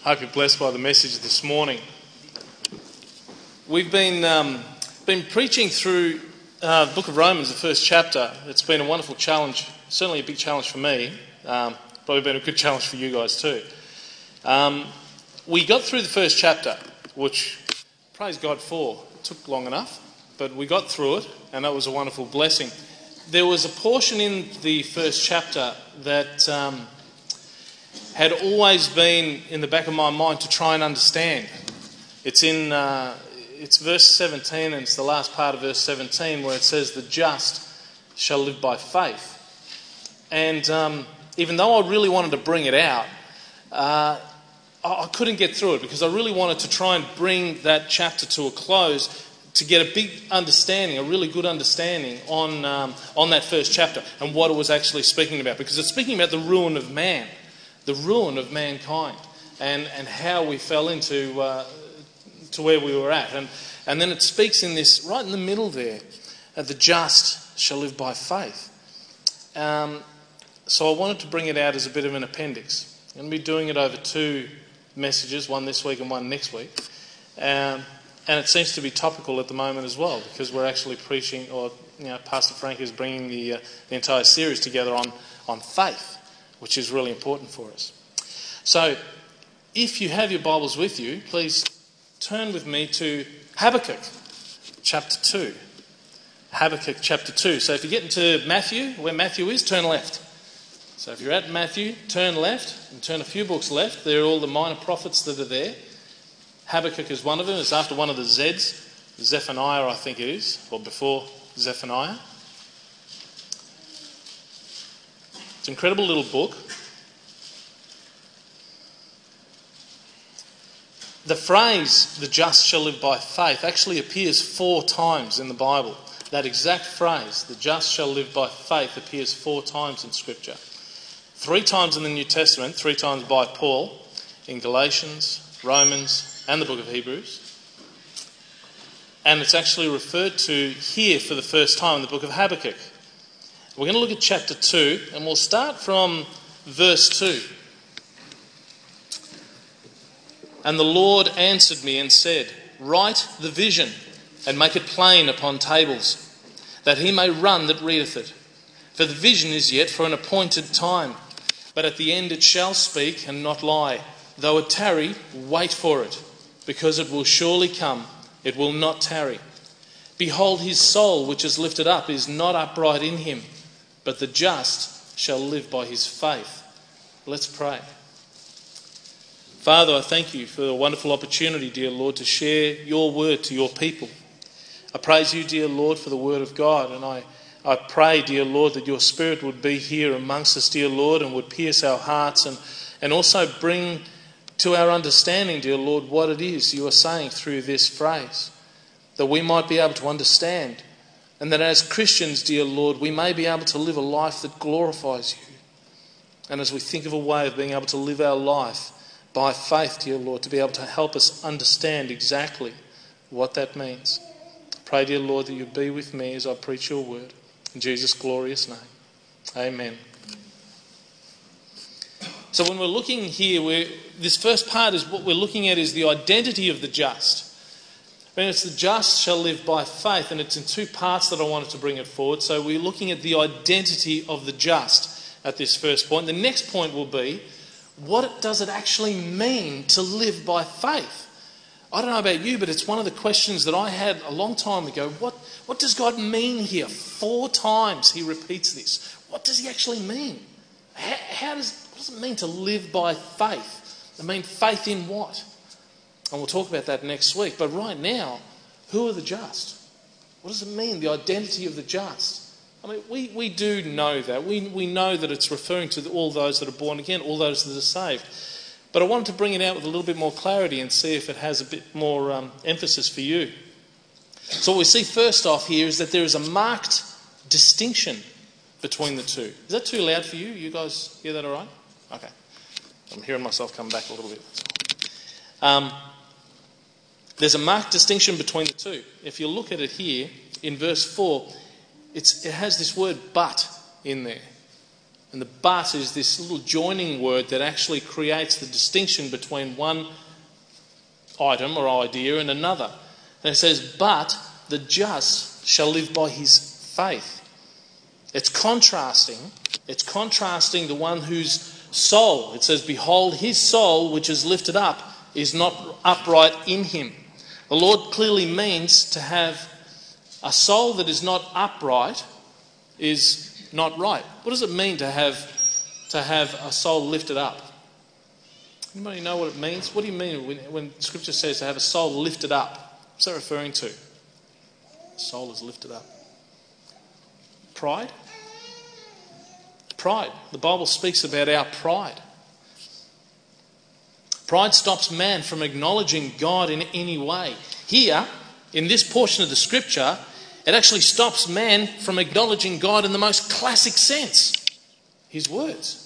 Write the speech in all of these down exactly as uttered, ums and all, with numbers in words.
Hope you're blessed by the message this morning. We've been um, been preaching through uh, the book of Romans, the first chapter. It's been a wonderful challenge, certainly a big challenge for me. Um, probably been a good challenge for you guys too. Um, we got through the first chapter, which praise God for. It took long enough, but we got through it, and that was a wonderful blessing. There was a portion in the first chapter that um, had always been in the back of my mind to try and understand. It's in uh, it's verse seventeen, and it's the last part of verse seventeen where it says, "The just shall live by faith." And um, even though I really wanted to bring it out, uh, I, I couldn't get through it because I really wanted to try and bring that chapter to a close to get a big understanding, a really good understanding on um, on that first chapter and what it was actually speaking about. Because it's speaking about the ruin of man, the ruin of mankind, and, and how we fell into uh, to where we were at. And, and then it speaks in this, right in the middle there, uh, the just shall live by faith. Um, so I wanted to bring it out as a bit of an appendix. I'm going to be doing it over two messages, one this week and one next week. Um, And it seems to be topical at the moment as well, because we're actually preaching, or you know, Pastor Frank is bringing the, uh, the entire series together on, on faith, which is really important for us. So, if you have your Bibles with you, please turn with me to Habakkuk chapter two. Habakkuk chapter two. So if you get into Matthew, where Matthew is, turn left. So if you're at Matthew, turn left, and turn a few books left. There are all the minor prophets that are there. Habakkuk is one of them. It's after one of the Zeds. Zephaniah, I think it is, or before Zephaniah. It's an incredible little book. The phrase, "the just shall live by faith," actually appears four times in the Bible. That exact phrase, "the just shall live by faith," appears four times in Scripture. Three times in the New Testament, three times by Paul, in Galatians, Romans, and the book of Hebrews. And it's actually referred to here for the first time in the book of Habakkuk. We're going to look at chapter two, and we'll start from verse two. "And the Lord answered me and said, Write the vision and make it plain upon tables, that he may run that readeth it. For the vision is yet for an appointed time, but at the end it shall speak and not lie. Though it tarry, wait for it, because it will surely come, it will not tarry. Behold, his soul which is lifted up is not upright in him, but the just shall live by his faith." Let's pray. Father, I thank you for the wonderful opportunity, dear Lord, to share your word to your people. I praise you, dear Lord, for the word of God, and I, I pray, dear Lord, that your Spirit would be here amongst us, dear Lord, and would pierce our hearts and, and also bring to our understanding, dear Lord, what it is you are saying through this phrase, that we might be able to understand, and that as Christians, dear Lord, we may be able to live a life that glorifies you. And as we think of a way of being able to live our life by faith, dear Lord, to be able to help us understand exactly what that means. I pray, dear Lord, that you be with me as I preach your word. In Jesus' glorious name. Amen. So when we're looking here, we're, this first part is what we're looking at is the identity of the just. And it's the just shall live by faith, and it's in two parts that I wanted to bring it forward. So we're looking at the identity of the just at this first point. The next point will be, what does it actually mean to live by faith? I don't know about you, but it's one of the questions that I had a long time ago. What, what does God mean here? Four times he repeats this. What does he actually mean? How, how does... What does it mean to live by faith? I mean, faith in what? And we'll talk about that next week. But right now, who are the just? What does it mean, the identity of the just? I mean, we, we do know that. We, we know that it's referring to all those that are born again, all those that are saved. But I wanted to bring it out with a little bit more clarity and see if it has a bit more um, emphasis for you. So what we see first off here is that there is a marked distinction between the two. Is that too loud for you? You guys hear that all right? Okay. I'm hearing myself come back a little bit. Um, there's a marked distinction between the two. If you look at it here, in verse four, it's, it has this word "but" in there. And the but is this little joining word that actually creates the distinction between one item or idea and another. And it says, but the just shall live by his faith. It's contrasting. It's contrasting the one whose soul, it says, behold, his soul which is lifted up is not upright in him. The Lord clearly means to have a soul that is not upright is not right. What does it mean to have to have a soul lifted up? Anybody know what it means? What do you mean when, when Scripture says to have a soul lifted up? What's that referring to? The soul is lifted up. Pride? Pride. The Bible speaks about our pride. Pride stops man from acknowledging God in any way. Here, in this portion of the Scripture, it actually stops man from acknowledging God in the most classic sense. His words.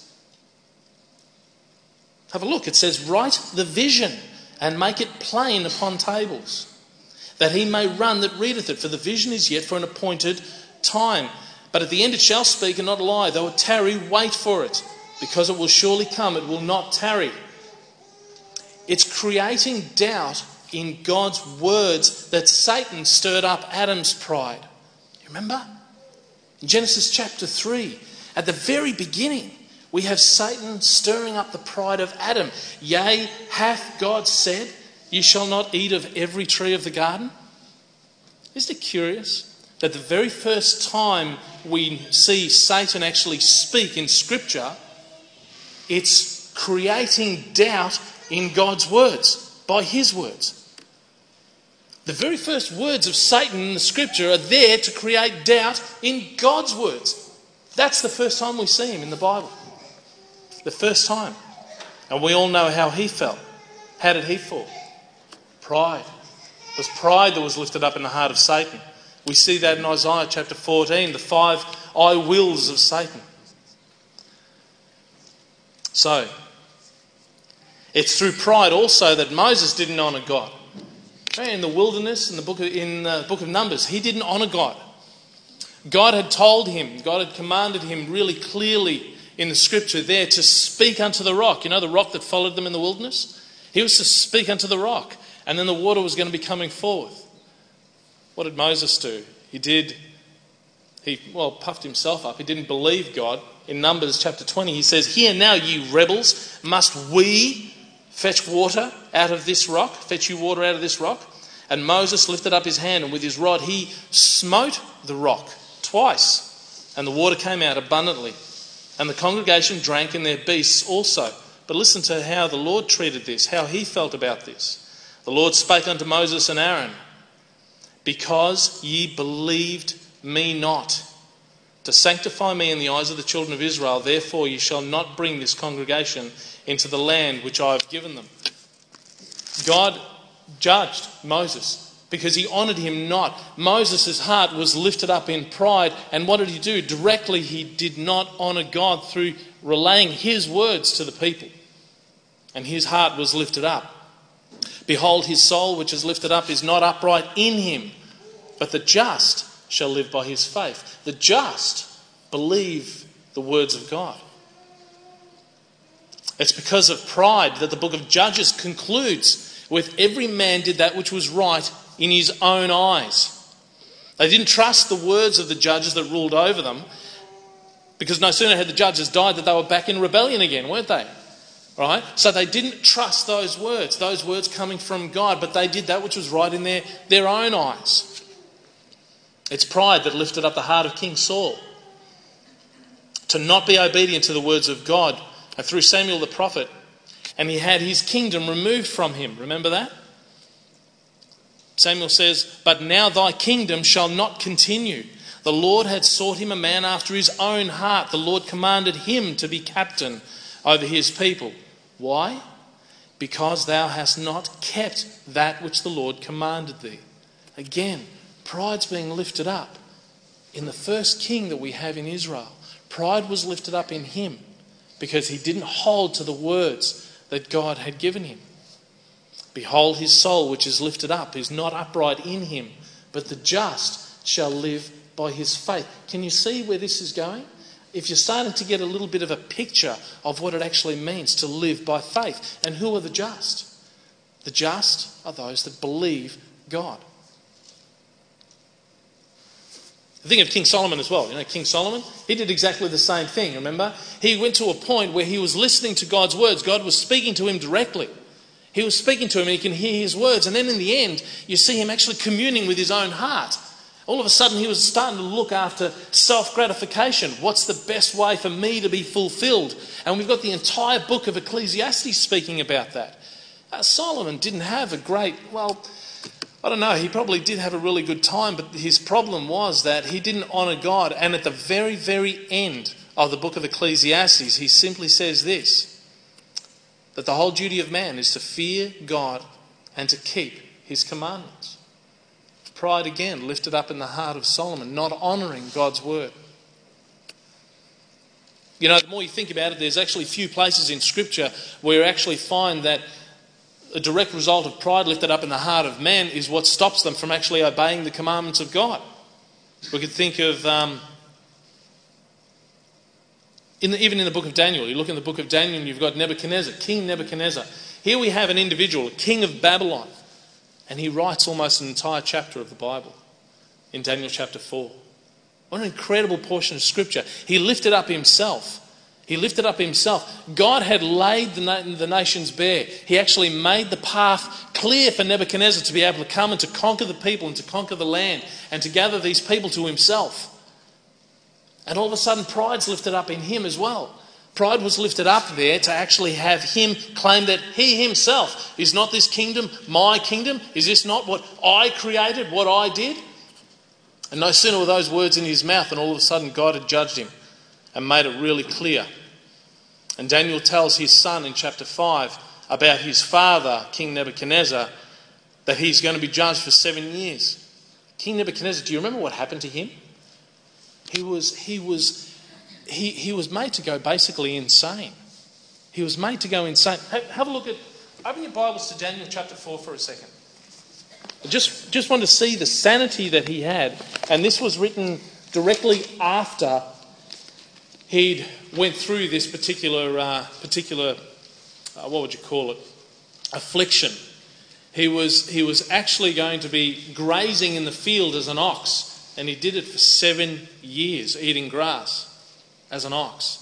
Have a look. It says, write the vision and make it plain upon tables, that he may run that readeth it. For the vision is yet for an appointed time. But at the end it shall speak and not lie. Though it tarry, wait for it, because it will surely come. It will not tarry. It's creating doubt in God's words that Satan stirred up Adam's pride. You remember? In Genesis chapter three, at the very beginning, we have Satan stirring up the pride of Adam. Yea, hath God said, you shall not eat of every tree of the garden? Isn't it curious that the very first time we see Satan actually speak in Scripture, it's creating doubt in God's words, by his words. The very first words of Satan in the Scripture are there to create doubt in God's words. That's the first time we see him in the Bible. The first time. And we all know how he felt. How did he fall? Pride. It was pride that was lifted up in the heart of Satan. We see that in Isaiah chapter fourteen, the five I wills of Satan. So, it's through pride also that Moses didn't honour God. In the wilderness, in the book of, in the book of Numbers, he didn't honour God. God had told him, God had commanded him really clearly in the Scripture there to speak unto the rock. You know the rock that followed them in the wilderness? He was to speak unto the rock, and then the water was going to be coming forth. What did Moses do? He did, he, well, puffed himself up. He didn't believe God. In Numbers chapter twenty, he says, "Hear now, ye rebels, must we fetch water out of this rock? Fetch you water out of this rock?" And Moses lifted up his hand, and with his rod he smote the rock twice, and the water came out abundantly. And the congregation drank, and their beasts also. But listen to how the Lord treated this, how he felt about this. The Lord spake unto Moses and Aaron, "Because ye believed me not, to sanctify me in the eyes of the children of Israel, therefore ye shall not bring this congregation into the land which I have given them." God judged Moses because he honoured him not. Moses' heart was lifted up in pride, and what did he do? Directly he did not honour God through relaying his words to the people. And his heart was lifted up. "Behold, his soul which is lifted up is not upright in him, but the just shall live by his faith." The just believe the words of God. It's because of pride that the book of Judges concludes with every man did that which was right in his own eyes. They didn't trust the words of the judges that ruled over them, because no sooner had the judges died that they were back in rebellion again, weren't they? Right? So they didn't trust those words, those words coming from God, but they did that which was right in their, their own eyes. It's pride that lifted up the heart of King Saul to not be obedient to the words of God, and through Samuel the prophet, and he had his kingdom removed from him. Remember that? Samuel says, "But now thy kingdom shall not continue. The Lord had sought him a man after his own heart. The Lord commanded him to be captain over his people." Why? "Because thou hast not kept that which the Lord commanded thee." Again, pride's being lifted up. In the first king that we have in Israel, pride was lifted up in him because he didn't hold to the words that God had given him. "Behold, his soul which is lifted up is not upright in him, but the just shall live by his faith." Can you see where this is going? if you're starting to get a little bit of a picture of what it actually means to live by faith. And who are the just? The just are those that believe God. Think of King Solomon as well. You know, King Solomon, he did exactly the same thing, remember? He went to a point where he was listening to God's words. God was speaking to him directly. He was speaking to him and he can hear his words. And then in the end, you see him actually communing with his own heart. All of a sudden, he was starting to look after self-gratification. What's the best way for me to be fulfilled? And we've got the entire book of Ecclesiastes speaking about that. Uh, Solomon didn't have a great, well, I don't know, he probably did have a really good time, but his problem was that he didn't honour God. And at the very, very end of the book of Ecclesiastes, he simply says this, that the whole duty of man is to fear God and to keep his commandments. Pride again lifted up in the heart of Solomon, not honouring God's word. You know, the more you think about it, there's actually few places in Scripture where you actually find that a direct result of pride lifted up in the heart of man is what stops them from actually obeying the commandments of God. We could think of, um, in the, even in the book of Daniel, you look in the book of Daniel and you've got Nebuchadnezzar, King Nebuchadnezzar. Here we have an individual, a king of Babylon. And he writes almost an entire chapter of the Bible in Daniel chapter four. What an incredible portion of Scripture. He lifted up himself. He lifted up himself. God had laid the, na- the nations bare. He actually made the path clear for Nebuchadnezzar to be able to come and to conquer the people and to conquer the land and to gather these people to himself. And all of a sudden pride's lifted up in him as well. Pride was lifted up there to actually have him claim that he himself is not this kingdom, my kingdom. Is this not what I created, what I did? And no sooner were those words in his mouth than all of a sudden God had judged him and made it really clear. And Daniel tells his son in chapter five about his father, King Nebuchadnezzar, that he's going to be judged for seven years. King Nebuchadnezzar, do you remember what happened to him? He was... he was He, he was made to go basically insane. He was made to go insane. Have, have a look at, open your Bibles to Daniel chapter four for a second. I just, just want to see the sanity that he had. And this was written directly after he'd went through this particular, uh, particular uh, what would you call it, affliction. He was, he was actually going to be grazing in the field as an ox. And he did it for seven years, eating grass as an ox.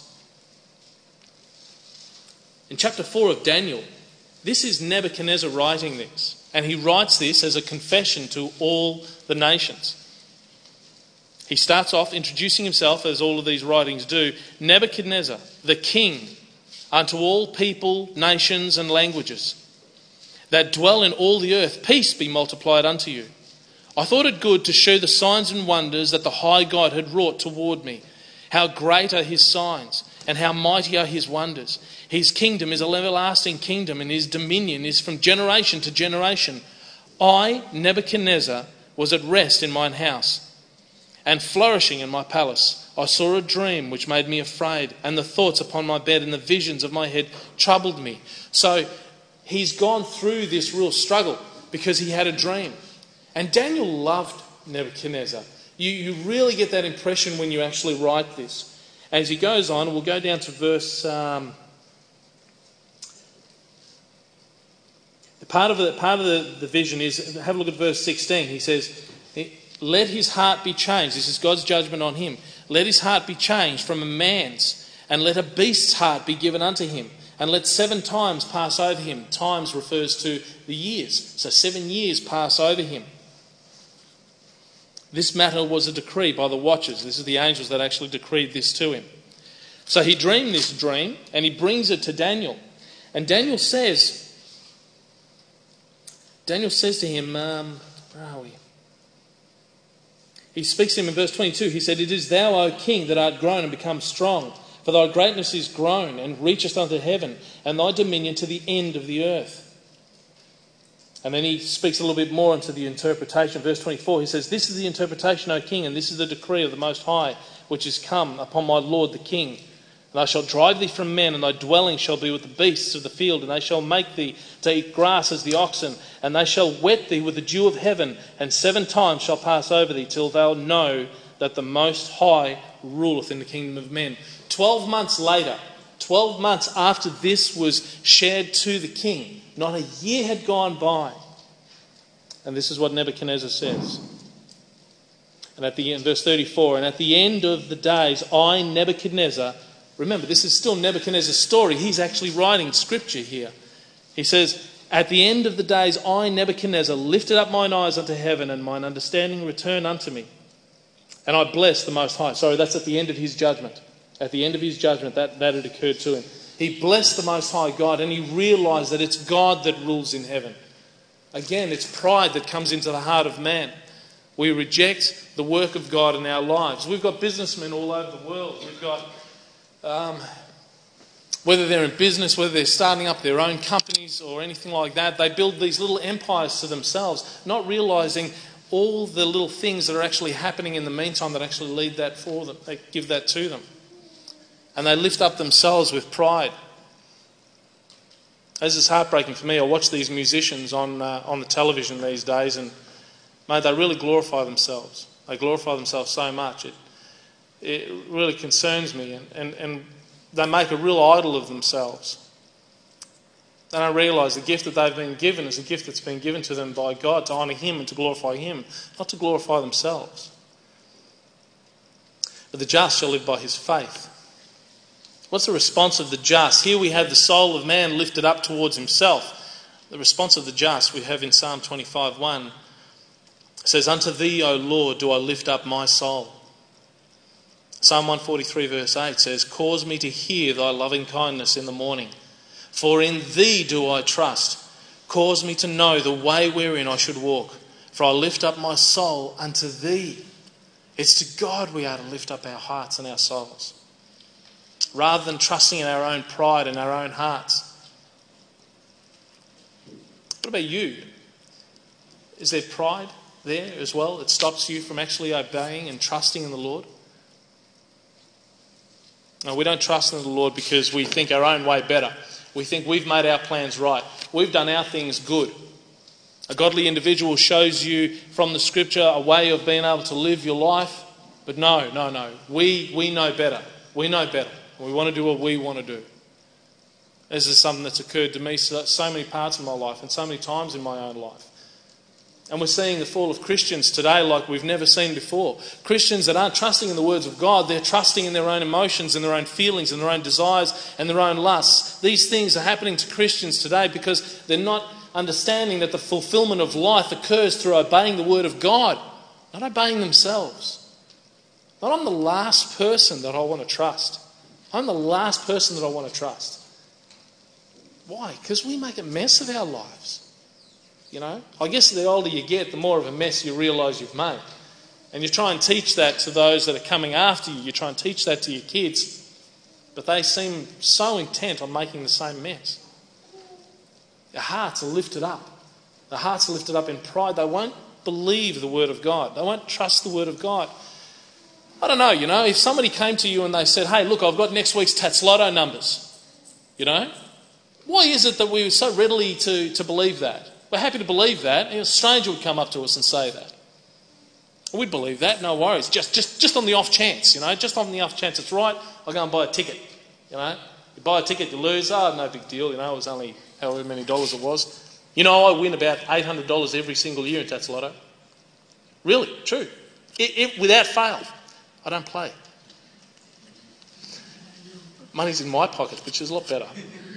In chapter four of Daniel, this is Nebuchadnezzar writing this. And he writes this as a confession to all the nations. He starts off introducing himself, as all of these writings do. Nebuchadnezzar, the king, unto all people, nations and languages that dwell in all the earth, peace be multiplied unto you. I thought it good to show the signs and wonders that the high God had wrought toward me. How great are his signs, and how mighty are his wonders. His kingdom is an everlasting kingdom, and his dominion is from generation to generation. I, Nebuchadnezzar, was at rest in mine house, and flourishing in my palace. I saw a dream which made me afraid, and the thoughts upon my bed and the visions of my head troubled me. So he's gone through this real struggle because he had a dream. And Daniel loved Nebuchadnezzar. You, you really get that impression when you actually write this. As he goes on, we'll go down to verse... Um, part of, the, part of the, the vision is, have a look at verse sixteen. He says, let his heart be changed. This is God's judgment on him. Let his heart be changed from a man's, and let a beast's heart be given unto him. And let seven times pass over him. Times refers to the years. So seven years pass over him. This matter was a decree by the watchers. This is the angels that actually decreed this to him. So he dreamed this dream and he brings it to Daniel. And Daniel says, Daniel says to him, um, where are we? He speaks to him in verse twenty-two. He said, it is thou, O king, that art grown and become strong. For thy greatness is grown and reacheth unto heaven, and thy dominion to the end of the earth. And then he speaks a little bit more into the interpretation. Verse twenty-four, he says, this is the interpretation, O king, and this is the decree of the Most High, which is come upon my Lord the king. And I shall drive thee from men, and thy dwelling shall be with the beasts of the field, and they shall make thee to eat grass as the oxen, and they shall wet thee with the dew of heaven, and seven times shall pass over thee, till thou know that the Most High ruleth in the kingdom of men. Twelve months later, twelve months after this was shared to the king, not a year had gone by. And this is what Nebuchadnezzar says. And at the end, verse thirty-four, and at the end of the days, I, Nebuchadnezzar, remember, this is still Nebuchadnezzar's story. He's actually writing scripture here. He says, at the end of the days, I, Nebuchadnezzar, lifted up mine eyes unto heaven, and mine understanding returned unto me. And I blessed the Most High. Sorry, that's at the end of his judgment. At the end of his judgment, that, that had occurred to him. He blessed the Most High God, and he realised that it's God that rules in heaven. Again, it's pride that comes into the heart of man. We reject the work of God in our lives. We've got businessmen all over the world. We've got, um, whether they're in business, whether they're starting up their own companies or anything like that, they build these little empires to themselves, not realising all the little things that are actually happening in the meantime that actually lead that for them. They give that to them. And they lift up themselves with pride. This is heartbreaking for me. I watch these musicians on uh, on the television these days, and mate, they really glorify themselves. They glorify themselves so much. It it really concerns me, and, and, and they make a real idol of themselves. They don't realise the gift that they've been given is a gift that's been given to them by God to honour Him and to glorify Him, not to glorify themselves. But the just shall live by his faith. What's the response of the just? Here we have the soul of man lifted up towards himself. The response of the just we have in Psalm twenty-five one. It says, unto thee, O Lord, do I lift up my soul. Psalm one forty-three verse eight says, cause me to hear thy loving kindness in the morning. For in thee do I trust. Cause me to know the way wherein I should walk. For I lift up my soul unto thee. It's to God we are to lift up our hearts and our souls, rather than trusting in our own pride and our own hearts. What about you? Is there pride there as well that stops you from actually obeying and trusting in the Lord? No, we don't trust in the Lord because we think our own way better. We think we've made our plans right. We've done our things good. A godly individual shows you from the scripture a way of being able to live your life. But no, no, no. We, we know better. We know better. We want to do what we want to do. This is something that's occurred to me so, so many parts of my life and so many times in my own life. And we're seeing the fall of Christians today like we've never seen before. Christians that aren't trusting in the words of God, they're trusting in their own emotions and their own feelings and their own desires and their own lusts. These things are happening to Christians today because they're not understanding that the fulfillment of life occurs through obeying the word of God, not obeying themselves. But I'm the last person that I want to trust. I'm the last person that I want to trust. Why? Because we make a mess of our lives. You know, I guess the older you get, the more of a mess you realise you've made. And you try and teach that to those that are coming after you. You try and teach that to your kids. But they seem so intent on making the same mess. Their hearts are lifted up. Their hearts are lifted up in pride. They won't believe the word of God. They won't trust the word of God. I don't know, you know, if somebody came to you and they said, hey, look, I've got next week's Tats Lotto numbers. You know? Why is it that we're so readily to, to believe that? We're happy to believe that. And a stranger would come up to us and say that. We'd believe that, no worries. Just just just on the off chance, you know, just on the off chance it's right, I'll go and buy a ticket. You know, you buy a ticket, you lose, oh, no big deal, you know, it was only however many dollars it was. You know, I win about eight hundred dollars every single year in Tats Lotto. Really, true. It, it, without fail. I don't play. Money's in my pocket, which is a lot better.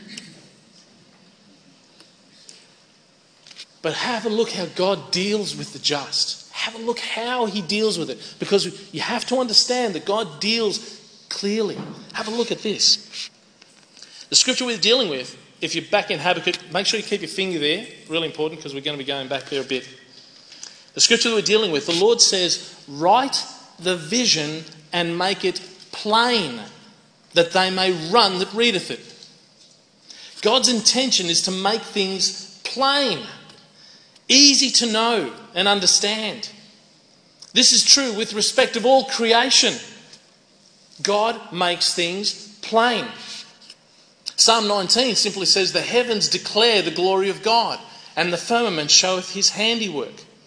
But have a look how God deals with the just. Have a look how he deals with it. Because you have to understand that God deals clearly. Have a look at this. The scripture we're dealing with, if you're back in Habakkuk, make sure you keep your finger there. Really important because we're going to be going back there a bit. The scripture that we're dealing with, the Lord says, write the vision and make it plain, that they may run that readeth it. God's intention is to make things plain, easy to know and understand. This is true with respect of all creation. God makes things plain. Psalm nineteen simply says, the heavens declare the glory of God, and the firmament showeth his handiwork.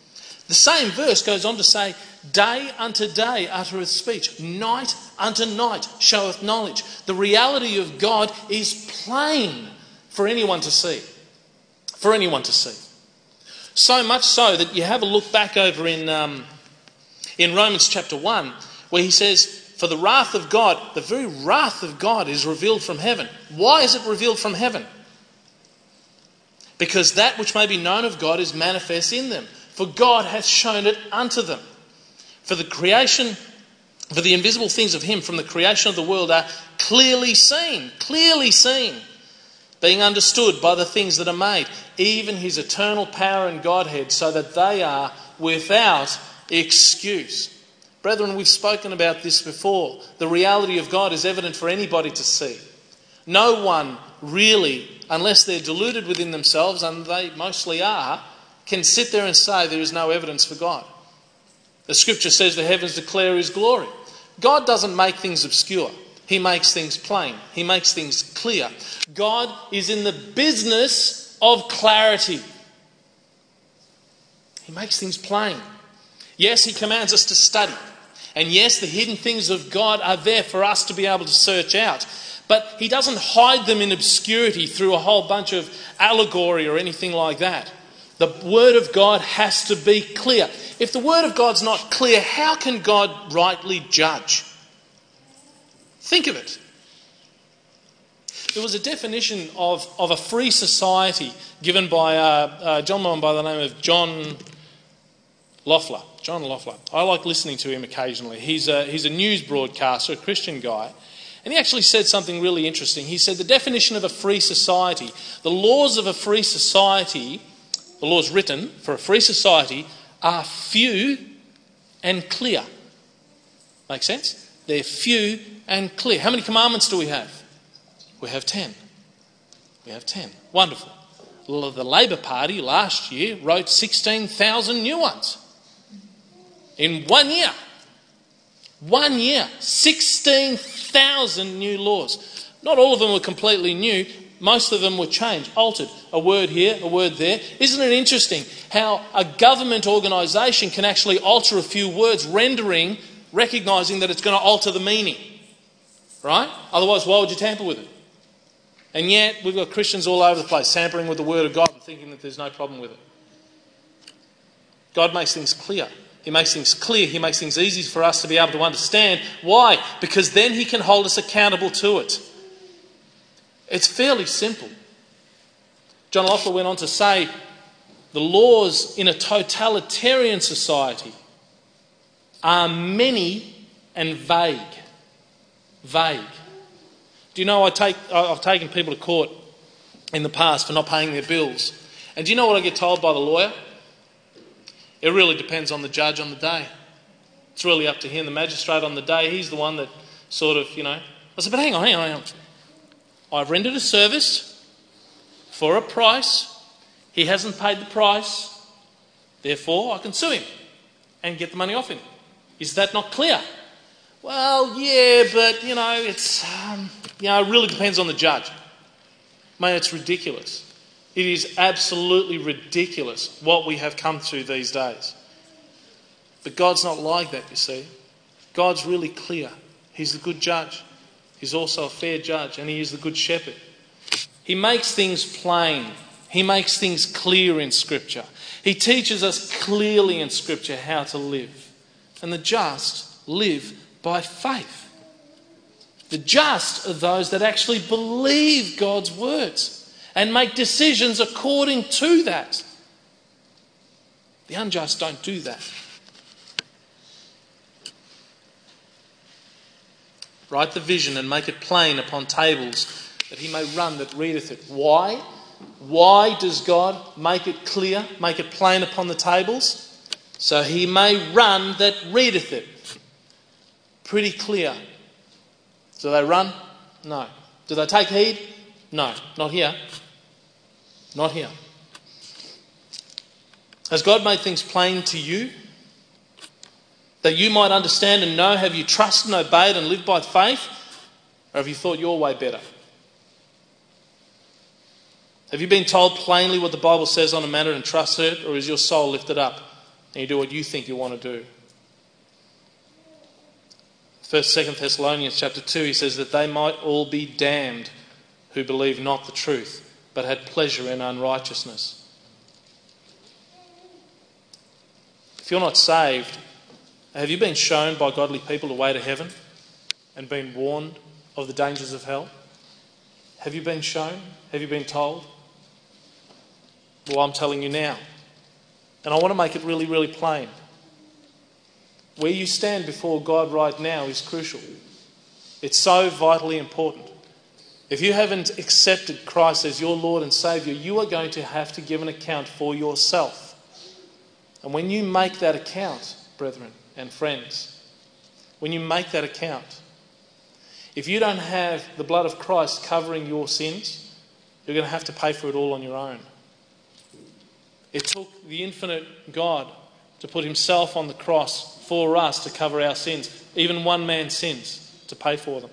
The same verse goes on to say, day unto day uttereth speech, night unto night showeth knowledge. The reality of God is plain for anyone to see. For anyone to see. So much so that you have a look back over in, um, in Romans chapter one, where he says, for the wrath of God, the very wrath of God is revealed from heaven. Why is it revealed from heaven? Because that which may be known of God is manifest in them. For God hath shown it unto them. For the creation, for the invisible things of him from the creation of the world are clearly seen, clearly seen, being understood by the things that are made, even his eternal power and Godhead, so that they are without excuse. Brethren, we've spoken about this before. The reality of God is evident for anybody to see. No one really, unless they're deluded within themselves, and they mostly are, can sit there and say there is no evidence for God. The scripture says the heavens declare his glory. God doesn't make things obscure. He makes things plain. He makes things clear. God is in the business of clarity. He makes things plain. Yes, he commands us to study. And yes, the hidden things of God are there for us to be able to search out. But he doesn't hide them in obscurity through a whole bunch of allegory or anything like that. The word of God has to be clear. If the word of God's not clear, how can God rightly judge? Think of it. There was a definition of, of a free society given by uh, a gentleman by the name of John Loeffler. John Loeffler. I like listening to him occasionally. He's a, he's a news broadcaster, a Christian guy. And he actually said something really interesting. He said the definition of a free society, the laws of a free society, the laws written for a free society, are few and clear. Make sense? They're few and clear. How many commandments do we have? We have ten. We have ten. Wonderful. The Labor Party last year wrote sixteen thousand new ones. In one year. One year. sixteen thousand new laws. Not all of them were completely new. Most of them were changed, altered. A word here, a word there. Isn't it interesting how a government organisation can actually alter a few words, rendering, recognising that it's going to alter the meaning? Right? Otherwise, why would you tamper with it? And yet, we've got Christians all over the place tampering with the word of God and thinking that there's no problem with it. God makes things clear. He makes things clear. He makes things easy for us to be able to understand. Why? Because then he can hold us accountable to it. It's fairly simple. John Loeffler went on to say the laws in a totalitarian society are many and vague. Vague. Do you know I take, I've taken people to court in the past for not paying their bills. And do you know what I get told by the lawyer? It really depends on the judge on the day. It's really up to him, the magistrate on the day. He's the one that sort of, you know... I said, but hang on, hang on, hang on. I've rendered a service for a price. He hasn't paid the price. Therefore, I can sue him and get the money off him. Is that not clear? Well, yeah, but, you know, it's, um, you know, it really depends on the judge. Mate, it's ridiculous. It is absolutely ridiculous what we have come to these days. But God's not like that, you see. God's really clear. He's the good judge. He's also a fair judge, and he is the good shepherd. He makes things plain. He makes things clear in Scripture. He teaches us clearly in Scripture how to live. And the just live by faith. The just are those that actually believe God's words and make decisions according to that. The unjust don't do that. Write the vision and make it plain upon tables, that he may run that readeth it. Why? Why does God make it clear, make it plain upon the tables? So he may run that readeth it. Pretty clear. Do they run? No. Do they take heed? No. Not here. Not here. Has God made things plain to you? That you might understand and know? Have you trusted and obeyed and lived by faith? Or have you thought your way better? Have you been told plainly what the Bible says on a matter and trusted it? Or is your soul lifted up and you do what you think you want to do. First, Second Thessalonians chapter two, he says that they might all be damned who believe not the truth, but had pleasure in unrighteousness. If you're not saved, have you been shown by godly people the way to heaven and been warned of the dangers of hell? Have you been shown? Have you been told? Well, I'm telling you now. And I want to make it really, really plain. Where you stand before God right now is crucial. It's so vitally important. If you haven't accepted Christ as your Lord and Saviour, you are going to have to give an account for yourself. And when you make that account, brethren and friends, when you make that account, if you don't have the blood of Christ covering your sins, you're going to have to pay for it all on your own. It took the infinite God to put himself on the cross for us to cover our sins, even one man's sins, to pay for them.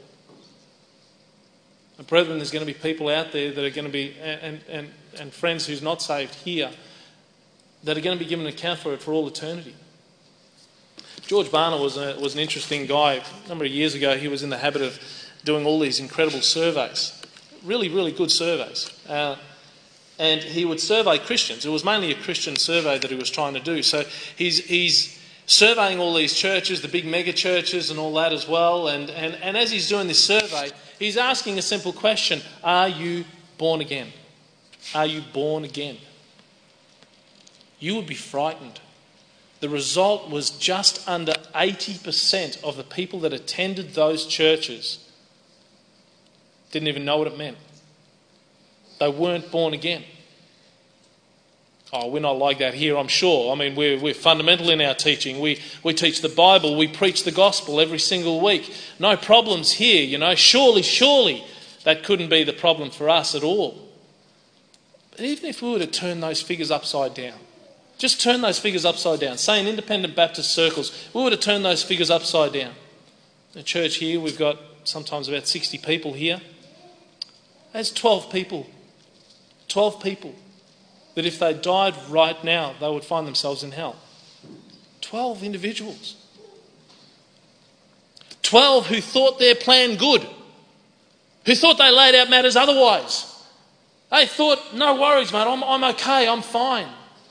And brethren, there's going to be people out there that are going to be, and, and, and friends who's not saved here, that are going to be given an account for it for all eternity. George Barna was, a, was an interesting guy. A number of years ago, he was in the habit of doing all these incredible surveys. Really, really good surveys. Uh, and he would survey Christians. It was mainly a Christian survey that he was trying to do. So he's, he's surveying all these churches, the big mega churches and all that as well. And, and, and as he's doing this survey, he's asking a simple question. Are you born again? Are you born again? You would be frightened. The result was just under eighty percent of the people that attended those churches didn't even know what it meant. They weren't born again. Oh, we're not like that here, I'm sure. I mean, we're, we're fundamental in our teaching. We, we teach the Bible. We preach the gospel every single week. No problems here, you know. Surely, surely that couldn't be the problem for us at all. But even if we were to turn those figures upside down, just turn those figures upside down. Say in independent Baptist circles, we were to turn those figures upside down. In the church here, we've got sometimes about sixty people here. That's twelve people. twelve people that if they died right now, they would find themselves in hell. twelve individuals. twelve who thought their plan good. Who thought they laid out matters otherwise. They thought, no worries, mate, I'm, I'm okay, I'm fine.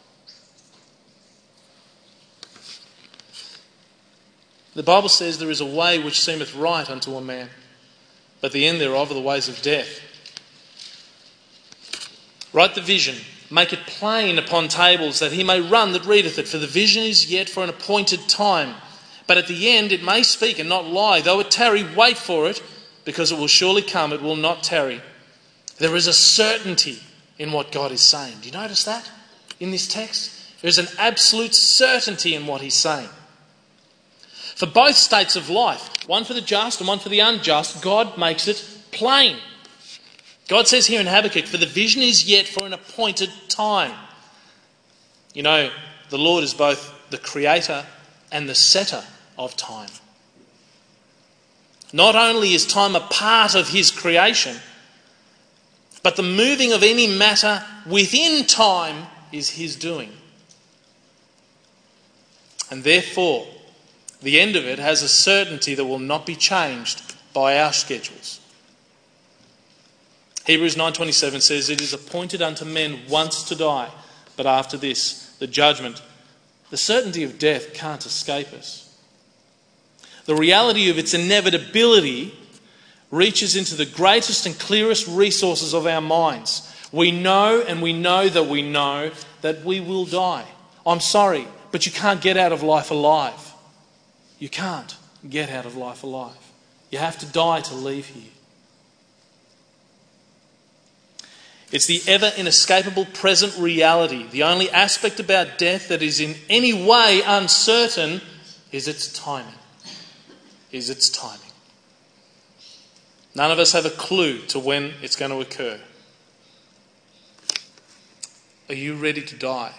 The Bible says there is a way which seemeth right unto a man, but the end thereof are the ways of death. Write the vision, make it plain upon tables, that he may run that readeth it. For the vision is yet for an appointed time. But at the end it may speak and not lie. Though it tarry, wait for it, because it will surely come, it will not tarry. There is a certainty in what God is saying. Do you notice that in this text? There's an absolute certainty in what he's saying. For both states of life, one for the just and one for the unjust, God makes it plain. God says here in Habakkuk, for the vision is yet for an appointed time. You know, the Lord is both the creator and the setter of time. Not only is time a part of his creation, but the moving of any matter within time is his doing. And therefore, the end of it has a certainty that will not be changed by our schedules. Hebrews nine twenty-seven says, it is appointed unto men once to die, but after this, the judgment. The certainty of death can't escape us. The reality of its inevitability reaches into the greatest and clearest resources of our minds. We know and we know that we know that we will die. I'm sorry, but you can't get out of life alive. You can't get out of life alive. You have to die to leave here. It's the ever inescapable present reality. The only aspect about death that is in any way uncertain is its timing. Is its timing. None of us have a clue to when it's going to occur. Are you ready to die?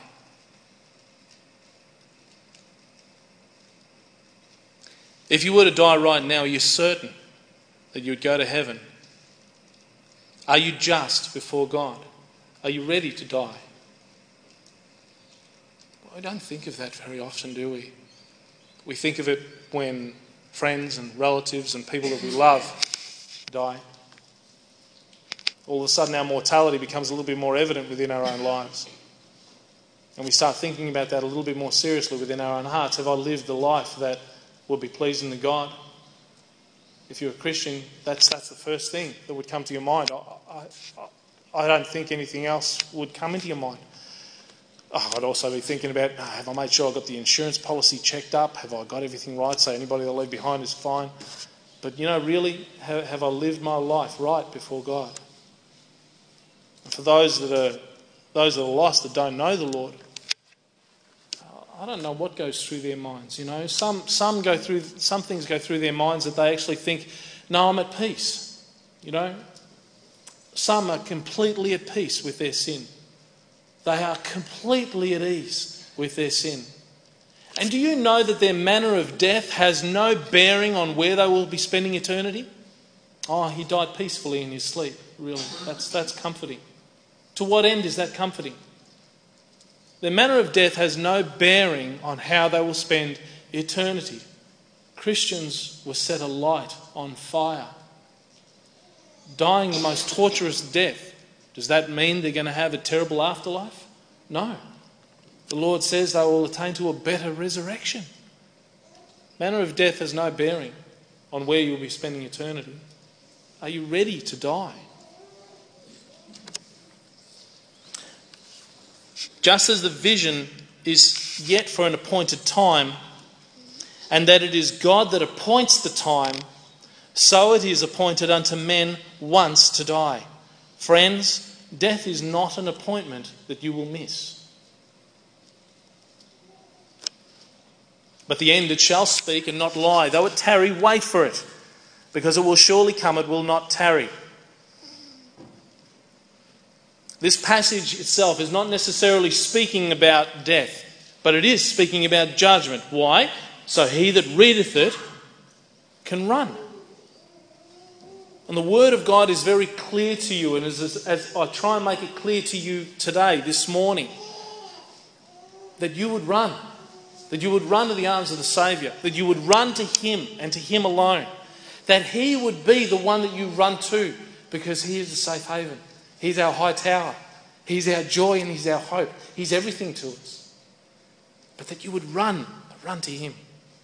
If you were to die right now, are you certain that you would go to heaven? Are you just before God? Are you ready to die? we don't think of that very often, do we? We think of it when friends and relatives and people that we love die. All of a sudden our mortality becomes a little bit more evident within our own lives. And we start thinking about that a little bit more seriously within our own hearts. Have I lived the life that would be pleasing to God? If you're a Christian, that's that's the first thing that would come to your mind. I, I, I don't think anything else would come into your mind. Oh, I'd also be thinking about, oh, have I made sure I've got the insurance policy checked up? Have I got everything right so anybody I leave behind is fine? But, you know, really, have, have I lived my life right before God? And for those that are those that are lost, that don't know the Lord, I don't know what goes through their minds. You know, some some go through some things go through their minds that they actually think, no, I'm at peace. You know, some are completely at peace with their sin. They are completely at ease with their sin. And do you know that their manner of death has no bearing on where they will be spending eternity? Oh, he died peacefully in his sleep. Really, that's that's comforting. To what end is that comforting? Their manner of death has no bearing on how they will spend eternity. Christians were set alight on fire, dying the most torturous death. Does that mean they're going to have a terrible afterlife? No. The Lord says they will attain to a better resurrection. Manner of death has no bearing on where you will be spending eternity. Are you ready to die? Just as the vision is yet for an appointed time, and that it is God that appoints the time, so it is appointed unto men once to die. Friends, death is not an appointment that you will miss. But the end it shall speak and not lie. Though it tarry, wait for it, because it will surely come, it will not tarry. This passage itself is not necessarily speaking about death, but it is speaking about judgment. Why? So he that readeth it can run. And the Word of God is very clear to you, and as, as, as I try and make it clear to you today, this morning, that you would run. That you would run to the arms of the Saviour. That you would run to Him and to Him alone. That He would be the one that you run to, because He is the safe haven. He's our high tower. He's our joy and He's our hope. He's everything to us. But that you would run, run to Him.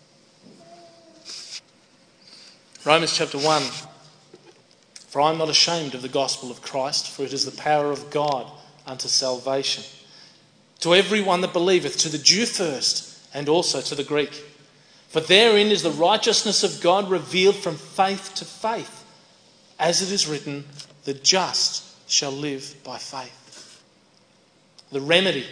Romans chapter one. For I am not ashamed of the gospel of Christ, for it is the power of God unto salvation. To every one that believeth, to the Jew first, and also to the Greek. For therein is the righteousness of God revealed from faith to faith. As it is written, the just shall live by faith. The remedy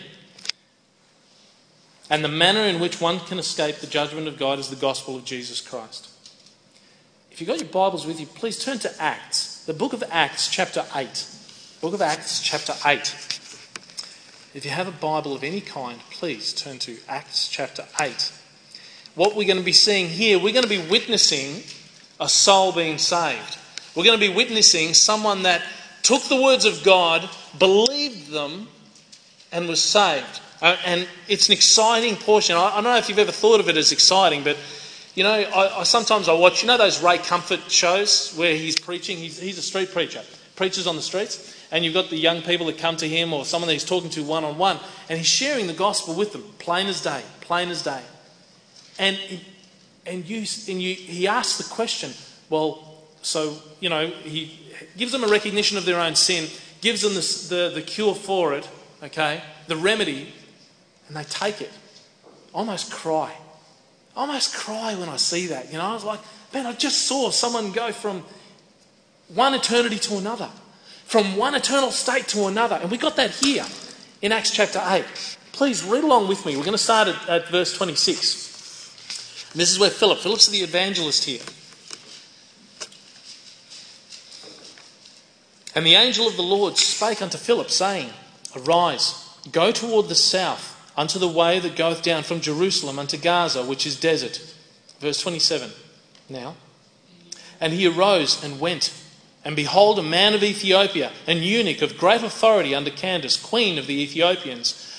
and the manner in which one can escape the judgment of God is the gospel of Jesus Christ. If you've got your Bibles with you, please turn to Acts. The book of Acts, chapter eight. Book of Acts, chapter eight. If you have a Bible of any kind, please turn to Acts, chapter eight. What we're going to be seeing here, we're going to be witnessing a soul being saved. We're going to be witnessing someone that took the words of God, believed them, and was saved. Uh, and it's an exciting portion. I, I don't know if you've ever thought of it as exciting, but you know, I, I sometimes I watch, you know those Ray Comfort shows where he's preaching? He's, he's a street preacher, preaches on the streets, and you've got the young people that come to him or someone that he's talking to one-on-one, and he's sharing the gospel with them, plain as day, plain as day. And and you and you, he asks the question, well, so, you know, he gives them a recognition of their own sin, gives them the, the, the cure for it, okay, the remedy, and they take it. I almost cry. I almost cry when I see that. You know, I was like, man, I just saw someone go from one eternity to another. From one eternal state to another. And we got that here in Acts chapter eight. Please read along with me. We're going to start at, at verse twenty-six. And this is where Philip, Philip's the evangelist here. And the angel of the Lord spake unto Philip, saying, Arise, go toward the south, unto the way that goeth down from Jerusalem unto Gaza, which is desert. Verse twenty-seven. Now, and he arose and went, and behold, a man of Ethiopia, an eunuch of great authority under Candace, queen of the Ethiopians,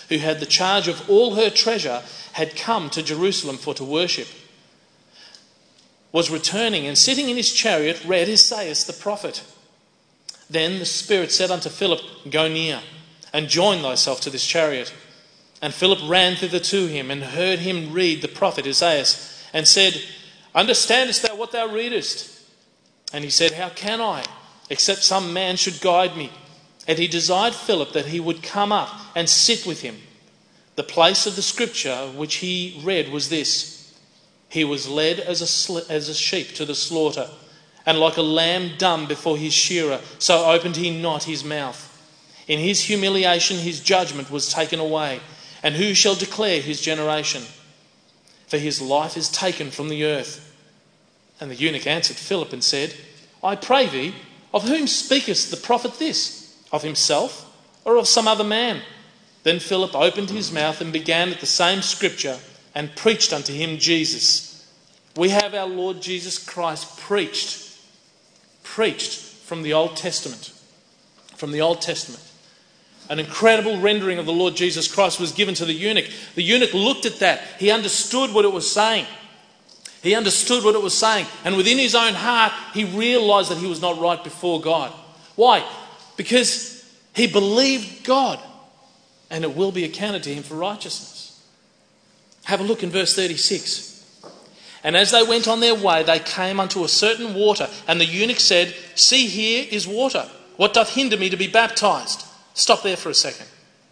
who had the charge of all her treasure, had come to Jerusalem for to worship, was returning, and sitting in his chariot read Isaiah the prophet. Then the Spirit said unto Philip, Go near, and join thyself to this chariot. And Philip ran thither to him, and heard him read the prophet Isaiah, and said, Understandest thou what thou readest? And he said, How can I, except some man should guide me? And he desired Philip that he would come up and sit with him. The place of the scripture which he read was this: He was led as a, sl- as a sheep to the slaughter, and like a lamb dumb before his shearer, so opened he not his mouth. In his humiliation his judgment was taken away. And who shall declare his generation? For his life is taken from the earth. And the eunuch answered Philip and said, I pray thee, of whom speaketh the prophet this? Of himself, or of some other man? Then Philip opened his mouth and began at the same scripture, and preached unto him Jesus. We have our Lord Jesus Christ preached, preached from the Old Testament. From the Old Testament. An incredible rendering of the Lord Jesus Christ was given to the eunuch. The eunuch looked at that. He understood what it was saying. He understood what it was saying. And within his own heart, he realised that he was not right before God. Why? Because he believed God, and it will be accounted to him for righteousness. Have a look in verse thirty-six. And as they went on their way, they came unto a certain water, and the eunuch said, See, here is water. What doth hinder me to be baptized? Stop there for a second.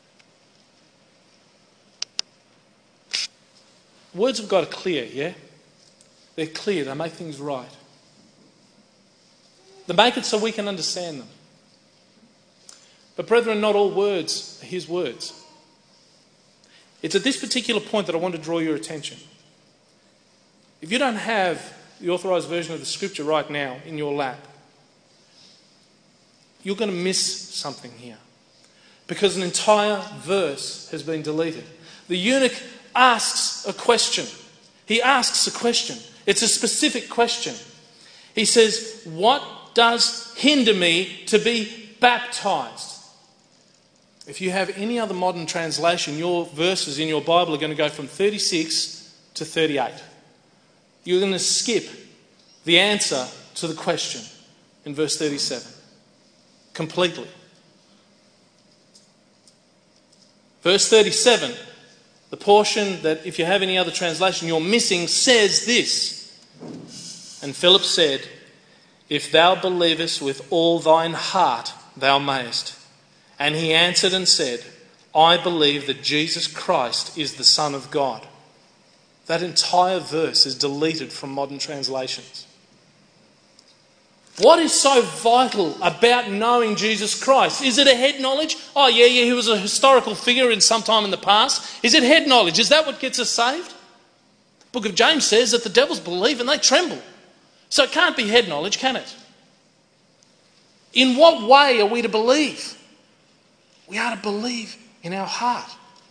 Words of God are clear, yeah? They're clear. They make things right. They make it so we can understand them. But brethren, not all words are his words. It's at this particular point that I want to draw your attention. If you don't have the authorised version of the scripture right now in your lap, you're going to miss something here. Because an entire verse has been deleted. The eunuch asks a question. He asks a question. It's a specific question. He says, What does hinder me to be baptized? If you have any other modern translation, your verses in your Bible are going to go from thirty-six to thirty-eight. You're going to skip the answer to the question in verse thirty-seven. Completely. Verse thirty-seven, the portion that if you have any other translation you're missing, says this. And Philip said, If thou believest with all thine heart, thou mayest. And he answered and said, I believe that Jesus Christ is the Son of God. That entire verse is deleted from modern translations. What is so vital about knowing Jesus Christ? Is it a head knowledge? Oh yeah, yeah, he was a historical figure in some time in the past. Is it head knowledge? Is that what gets us saved? The book of James says that the devils believe and they tremble. So it can't be head knowledge, can it? In what way are we to believe? We are to believe in our heart.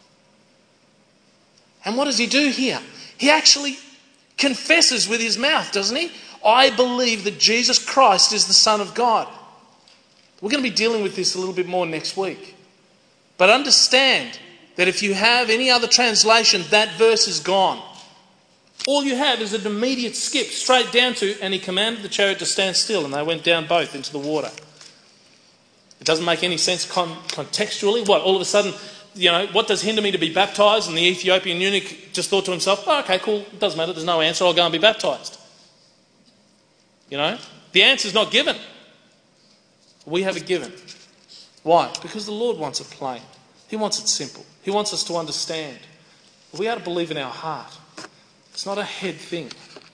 And what does he do here? He actually confesses with his mouth, doesn't he? I believe that Jesus Christ is the Son of God. We're going to be dealing with this a little bit more next week. But understand that if you have any other translation, that verse is gone. All you have is an immediate skip straight down to, and he commanded the chariot to stand still, and they went down both into the water. It doesn't make any sense con- contextually. What, all of a sudden, you know, what does hinder me to be baptised? And the Ethiopian eunuch just thought to himself, oh, okay, cool, it doesn't matter, there's no answer, I'll go and be baptised. You know, the answer's not given. We have it given. Why? Because the Lord wants it plain. He wants it simple. He wants us to understand. We are to believe in our heart. It's not a head thing.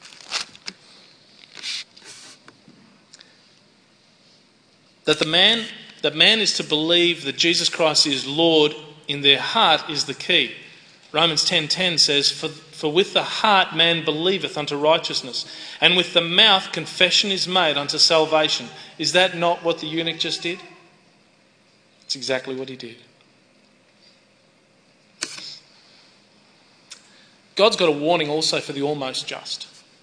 That the man, that man is to believe that Jesus Christ is Lord in their heart is the key. Romans ten ten says, For For with the heart man believeth unto righteousness, and with the mouth confession is made unto salvation. Is that not what the eunuch just did? It's exactly what he did. God's got a warning also for the almost just.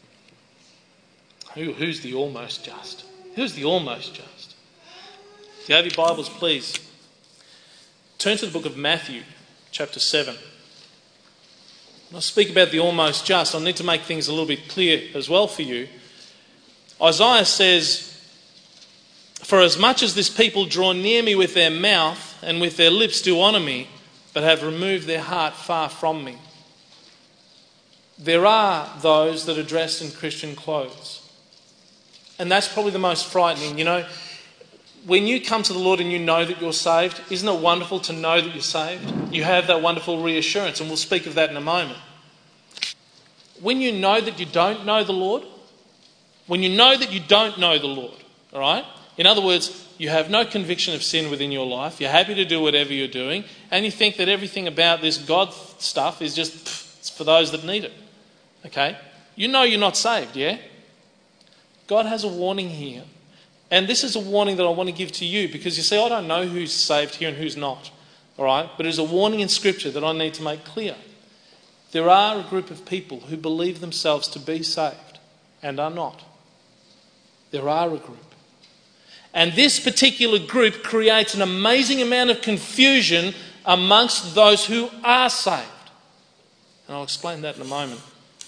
Who, who's the almost just? Who's the almost just? If you have your Bibles, please turn to the book of Matthew, chapter seven. When I speak about the almost just, I need to make things a little bit clear as well for you. Isaiah says, "For as much as this people draw near me with their mouth and with their lips do honour me, but have removed their heart far from me." There are those that are dressed in Christian clothes. And that's probably the most frightening. You know, when you come to the Lord and you know that you're saved, isn't it wonderful to know that you're saved? You have that wonderful reassurance, and we'll speak of that in a moment. When you know that you don't know the Lord, when you know that you don't know the Lord, all right? In other words, you have no conviction of sin within your life, you're happy to do whatever you're doing, and you think that everything about this God stuff is just, pff, it's for those that need it. Okay? You know you're not saved, yeah? God has a warning here. And this is a warning that I want to give to you, because you see, I don't know who's saved here and who's not. All right? But it's a warning in Scripture that I need to make clear. There are a group of people who believe themselves to be saved and are not. There are a group. And this particular group creates an amazing amount of confusion amongst those who are saved. And I'll explain that in a moment.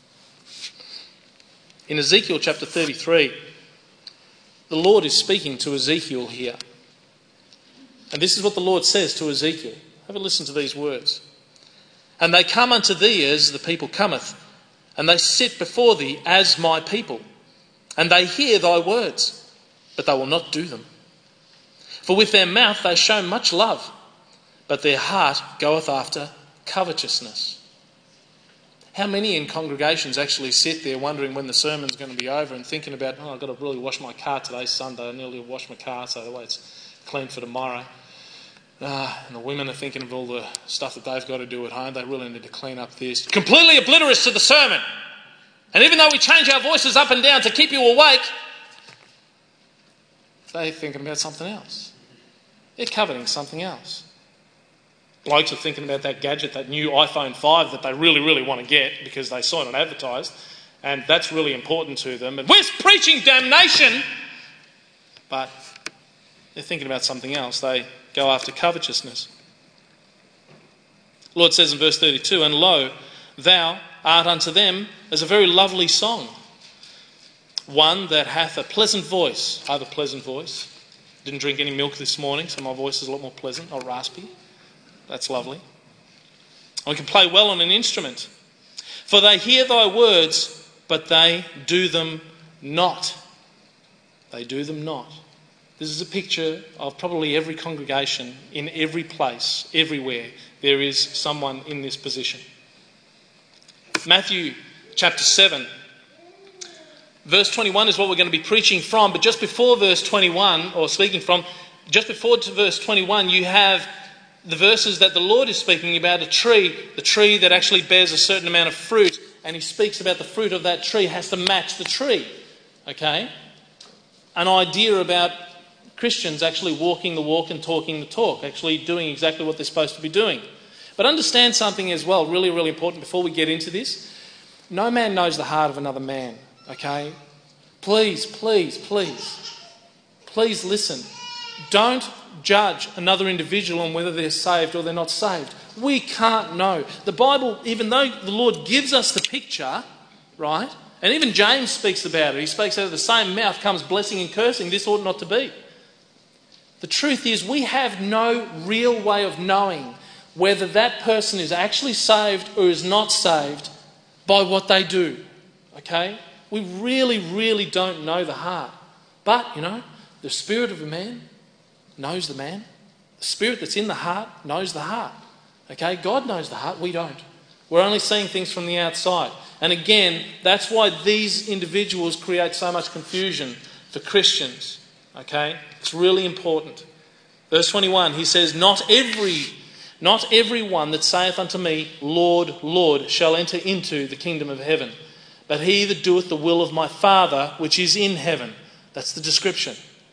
In Ezekiel chapter thirty-three, the Lord is speaking to Ezekiel here. And this is what the Lord says to Ezekiel. Have a listen to these words. "And they come unto thee as the people cometh, and they sit before thee as my people. And they hear thy words, but they will not do them. For with their mouth they show much love, but their heart goeth after covetousness." How many in congregations actually sit there wondering when the sermon's going to be over and thinking about, oh, I've got to really wash my car today, Sunday, I nearly washed my car, so the way it's clean for tomorrow. Ah, and the women are thinking of all the stuff that they've got to do at home. They really need to clean up this. Completely oblivious to the sermon. And even though we change our voices up and down to keep you awake, they're thinking about something else. They're coveting something else. Blokes are thinking about that gadget, that new iPhone five that they really, really want to get because they saw it advertised, and that's really important to them. And we're preaching damnation, but they're thinking about something else. They go after covetousness. The Lord says in verse thirty-two, "And lo, thou art unto them as a very lovely song, one that hath a pleasant voice." I have a pleasant voice. Didn't drink any milk this morning, so my voice is a lot more pleasant, not raspy. That's lovely. And we can play well on an instrument. "For they hear thy words, but they do them not." They do them not. This is a picture of probably every congregation, in every place, everywhere. There is someone in this position. Matthew chapter seven. Verse twenty-one is what we're going to be preaching from. But just before verse twenty-one, or speaking from, just before to verse twenty-one, you have the verses that the Lord is speaking about, a tree, the tree that actually bears a certain amount of fruit, and he speaks about the fruit of that tree has to match the tree. Okay? An idea about Christians actually walking the walk and talking the talk, actually doing exactly what they're supposed to be doing. But understand something as well, really, really important before we get into this. No man knows the heart of another man. Okay? Please, please, please, please listen. Don't judge another individual on whether they're saved or they're not saved. We can't know. The Bible, even though the Lord gives us the picture, right? And even James speaks about it. He speaks out of the same mouth comes blessing and cursing. This ought not to be. The truth is, we have no real way of knowing whether that person is actually saved or is not saved by what they do. Okay? We really, really don't know the heart. But, you know, the spirit of a man knows the man. The spirit that's in the heart knows the heart. Okay? God knows the heart. We don't. We're only seeing things from the outside. And again, that's why these individuals create so much confusion for Christians. Okay? It's really important. Verse twenty-one, he says, Not every, not every one that saith unto me, Lord, Lord, shall enter into the kingdom of heaven, but he that doeth the will of my Father which is in heaven. That's the description.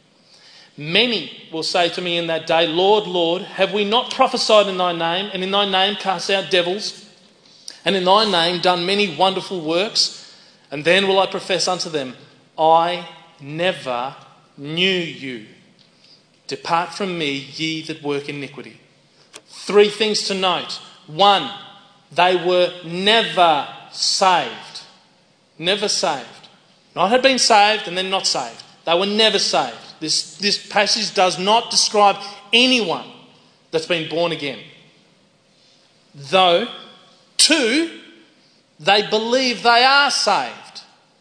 Many will say to me in that day, Lord, Lord, have we not prophesied in thy name, and in thy name cast out devils, and in thy name done many wonderful works? And then will I profess unto them, I never knew you. Depart from me, ye that work iniquity. Three things to note. One, they were never saved. Never saved. Not had been saved and then not saved. They were never saved. This, this passage does not describe anyone that's been born again. Though, two, they believe they are saved.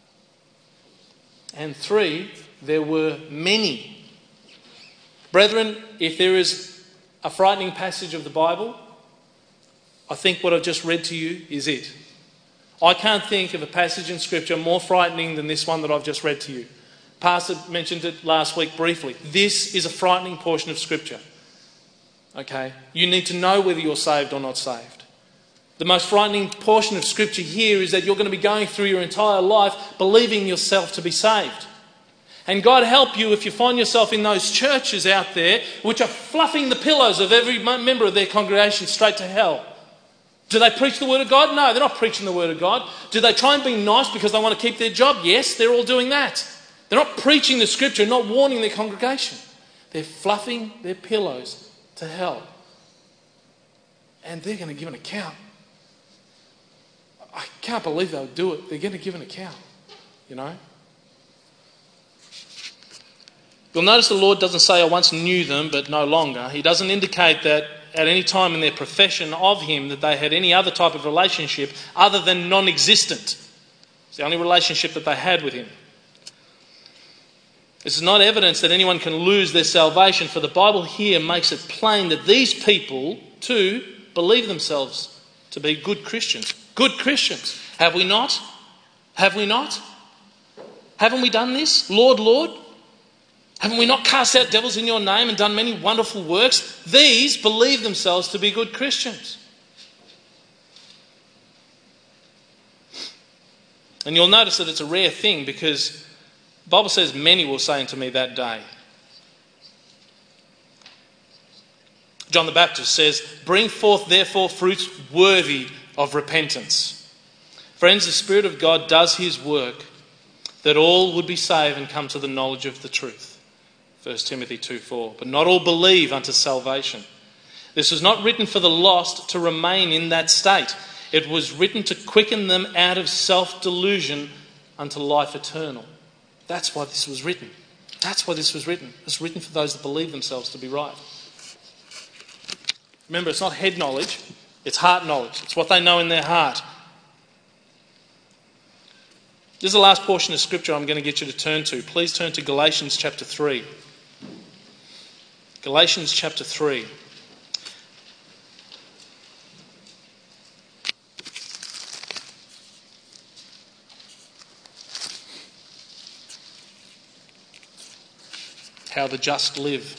And three, there were many. Brethren, if there is a frightening passage of the Bible, I think what I've just read to you is it. I can't think of a passage in Scripture more frightening than this one that I've just read to you. Pastor mentioned it last week briefly. This is a frightening portion of Scripture. Okay? You need to know whether you're saved or not saved. The most frightening portion of Scripture here is that you're going to be going through your entire life believing yourself to be saved. And God help you if you find yourself in those churches out there which are fluffing the pillows of every member of their congregation straight to hell. Do they preach the Word of God? No, they're not preaching the Word of God. Do they try and be nice because they want to keep their job? Yes, they're all doing that. They're not preaching the Scripture, not warning their congregation. They're fluffing their pillows to hell. And they're going to give an account. I can't believe they would do it. They're going to give an account, you know. You'll notice the Lord doesn't say, I once knew them, but no longer. He doesn't indicate that at any time in their profession of Him that they had any other type of relationship other than non-existent. It's the only relationship that they had with Him. This is not evidence that anyone can lose their salvation, for the Bible here makes it plain that these people, too, believe themselves to be good Christians. Good Christians. Have we not? Have we not? Haven't we done this? Lord, Lord? Haven't we not cast out devils in your name and done many wonderful works? These believe themselves to be good Christians. And you'll notice that it's a rare thing because the Bible says many will say unto me that day. John the Baptist says, bring forth therefore fruits worthy of repentance. Friends, the Spirit of God does His work that all would be saved and come to the knowledge of the truth. First Timothy two four. But not all believe unto salvation. This was not written for the lost to remain in that state. It was written to quicken them out of self-delusion unto life eternal. That's why this was written. That's why this was written. It's written for those that believe themselves to be right. Remember, it's not head knowledge, it's heart knowledge. It's what they know in their heart. This is the last portion of Scripture I'm going to get you to turn to. Please turn to Galatians chapter three. Galatians chapter three. How the just live.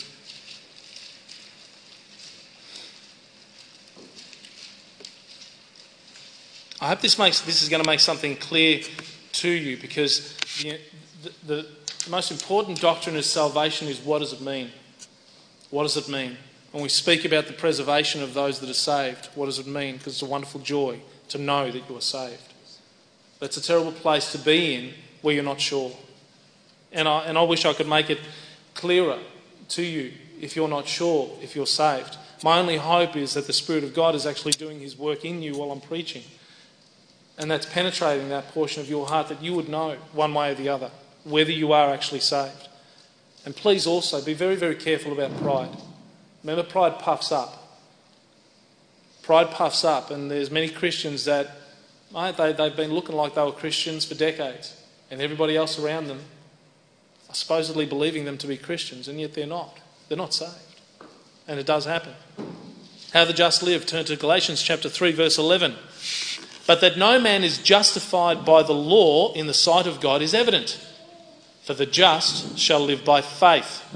I hope this makes this is going to make something clear to you, because the, the, the most important doctrine of salvation is, what does it mean? What does it mean? When we speak about the preservation of those that are saved, what does it mean? Because it's a wonderful joy to know that you are saved. But it's a terrible place to be in where you're not sure. And I, and I wish I could make it clearer to you if you're not sure if you're saved. My only hope is that the Spirit of God is actually doing His work in you while I'm preaching. And that's penetrating that portion of your heart that you would know one way or the other whether you are actually saved. And please also be very, very careful about pride. Remember, pride puffs up. Pride puffs up, and there's many Christians that right, they, they've been looking like they were Christians for decades, and everybody else around them are supposedly believing them to be Christians, and yet they're not. They're not saved. And it does happen. How the just live. Turn to Galatians chapter three, verse eleven. But that no man is justified by the law in the sight of God is evident. For the just shall live by faith.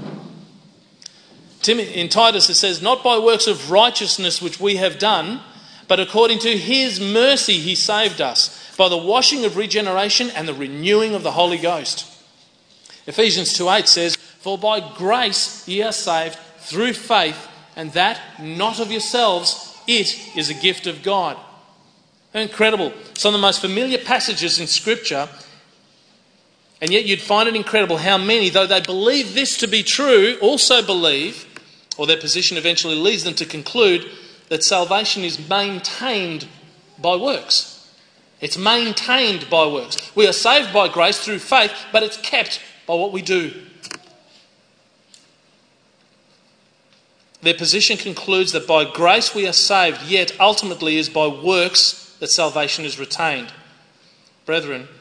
In Titus it says, not by works of righteousness which we have done, but according to His mercy He saved us, by the washing of regeneration and the renewing of the Holy Ghost. Ephesians two eight says, for by grace ye are saved through faith, and that not of yourselves, it is a gift of God. Incredible. Some of the most familiar passages in Scripture, and yet you'd find it incredible how many, though they believe this to be true, also believe, or their position eventually leads them to conclude, that salvation is maintained by works. It's maintained by works. We are saved by grace through faith, but it's kept by what we do. Their position concludes that by grace we are saved, yet ultimately it is by works that salvation is retained. Brethren,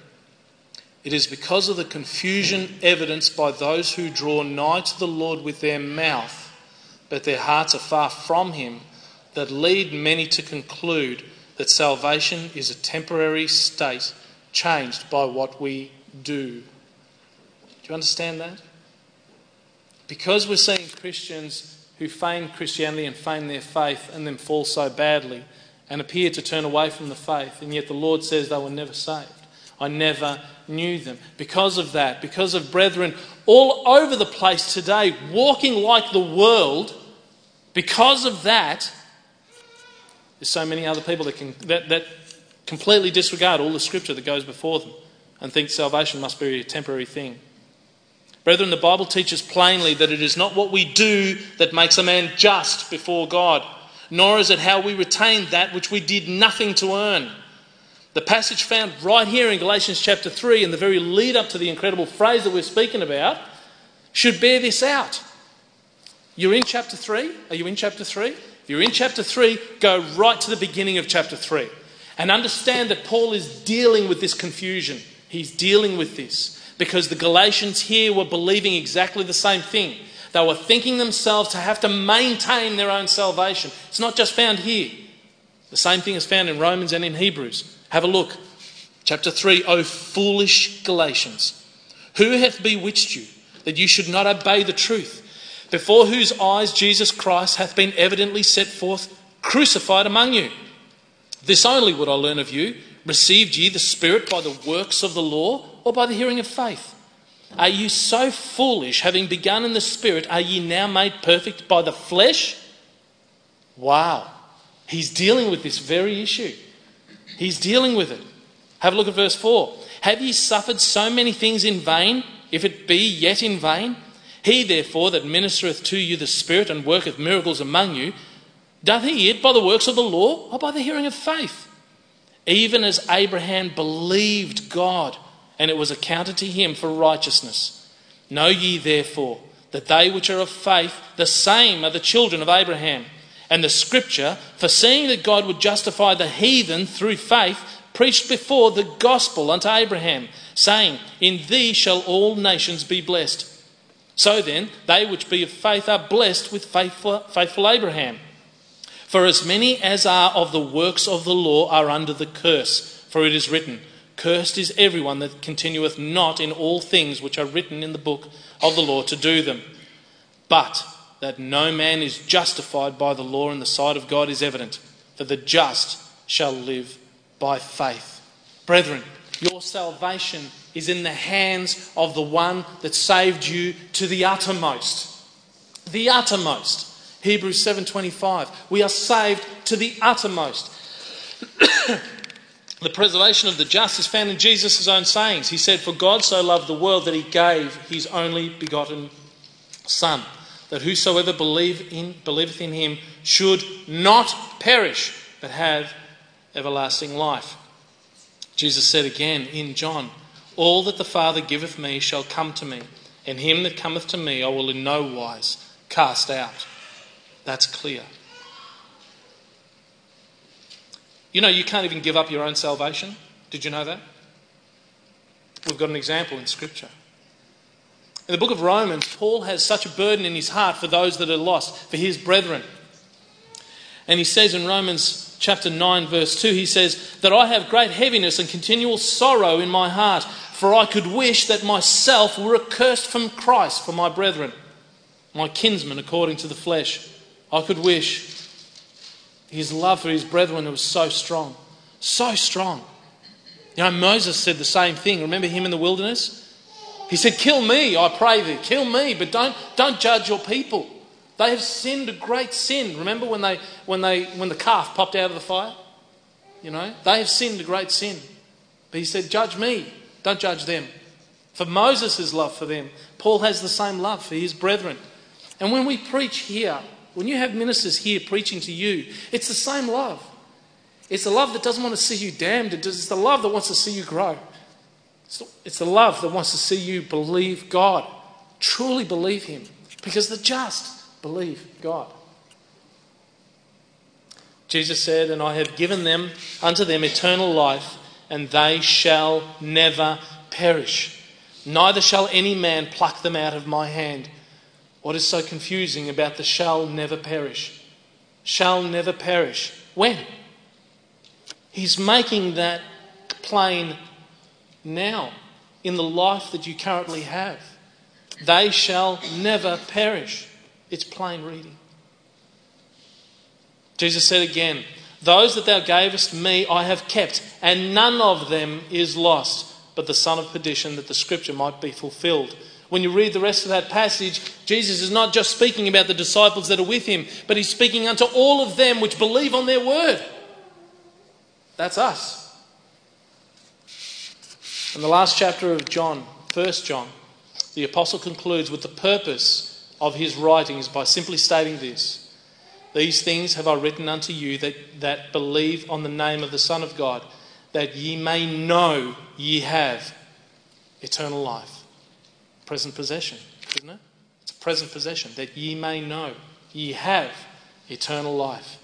it is because of the confusion evidenced by those who draw nigh to the Lord with their mouth, but their hearts are far from him, that lead many to conclude that salvation is a temporary state changed by what we do. Do you understand that? Because we're seeing Christians who feign Christianity and feign their faith and then fall so badly and appear to turn away from the faith, and yet the Lord says they were never saved. I never knew them. Because of that, because of brethren all over the place today walking like the world, because of that, there's so many other people that can that, that completely disregard all the scripture that goes before them and think salvation must be a temporary thing. Brethren, the Bible teaches plainly that it is not what we do that makes a man just before God, nor is it how we retain that which we did nothing to earn. The passage found right here in Galatians chapter three, and the very lead up to the incredible phrase that we're speaking about, should bear this out. You're in chapter three? Are you in chapter three? If you're in chapter three, go right to the beginning of chapter three and understand that Paul is dealing with this confusion. He's dealing with this because the Galatians here were believing exactly the same thing. They were thinking themselves to have to maintain their own salvation. It's not just found here. The same thing is found in Romans and in Hebrews. Have a look. Chapter three, O foolish Galatians, who hath bewitched you, that you should not obey the truth, before whose eyes Jesus Christ hath been evidently set forth, crucified among you? This only would I learn of you. Received ye the Spirit by the works of the law, or by the hearing of faith? Are you so foolish, having begun in the Spirit, are ye now made perfect by the flesh? Wow. He's dealing with this very issue. He's dealing with it. Have a look at verse four. Have ye suffered so many things in vain, if it be yet in vain? He therefore that ministereth to you the Spirit and worketh miracles among you, doth he it by the works of the law, or by the hearing of faith? Even as Abraham believed God, and it was accounted to him for righteousness. Know ye therefore that they which are of faith, the same are the children of Abraham. And the scripture, foreseeing that God would justify the heathen through faith, preached before the gospel unto Abraham, saying, In thee shall all nations be blessed. So then, they which be of faith are blessed with faithful, faithful Abraham. For as many as are of the works of the law are under the curse. For it is written, Cursed is everyone that continueth not in all things which are written in the book of the law to do them. But that no man is justified by the law in the sight of God is evident, for the just shall live by faith. Brethren, your salvation is in the hands of the one that saved you to the uttermost. The uttermost. Hebrews seven twenty-five. We are saved to the uttermost. The preservation of the just is found in Jesus' own sayings. He said, For God so loved the world that he gave his only begotten Son, that whosoever believe in, believeth in him should not perish, but have everlasting life. Jesus said again in John, All that the Father giveth me shall come to me, and him that cometh to me I will in no wise cast out. That's clear. You know, you can't even give up your own salvation. Did you know that? We've got an example in Scripture. In the book of Romans, Paul has such a burden in his heart for those that are lost, for his brethren. And he says in Romans chapter nine, verse two, he says, That I have great heaviness and continual sorrow in my heart, for I could wish that myself were accursed from Christ for my brethren, my kinsmen according to the flesh. I could wish. His love for his brethren was so strong, so strong. You know, Moses said the same thing. Remember him in the wilderness? He said, Kill me, I pray thee, kill me, but don't, don't judge your people. They have sinned a great sin. Remember when they when they when the calf popped out of the fire? You know, they have sinned a great sin. But he said, Judge me, don't judge them. For Moses' love for them, Paul has the same love for his brethren. And when we preach here, when you have ministers here preaching to you, it's the same love. It's the love that doesn't want to see you damned. It's the love that wants to see you grow. It's the love that wants to see you believe God, truly believe him, because the just believe God. Jesus said, and I have given them unto them eternal life, and they shall never perish. Neither shall any man pluck them out of my hand. What is so confusing about the shall never perish? Shall never perish. When? He's making that plain now, in the life that you currently have. They shall never perish. It's plain reading. Jesus said again, those that thou gavest me I have kept, and none of them is lost, but the son of perdition, that the scripture might be fulfilled. When you read the rest of that passage, Jesus is not just speaking about the disciples that are with him, but he's speaking unto all of them which believe on their word. That's us. In the last chapter of John, First John, the apostle concludes with the purpose of his writings by simply stating this: these things have I written unto you that, that believe on the name of the Son of God, that ye may know ye have eternal life. Present possession, isn't it? It's a present possession, that ye may know ye have eternal life,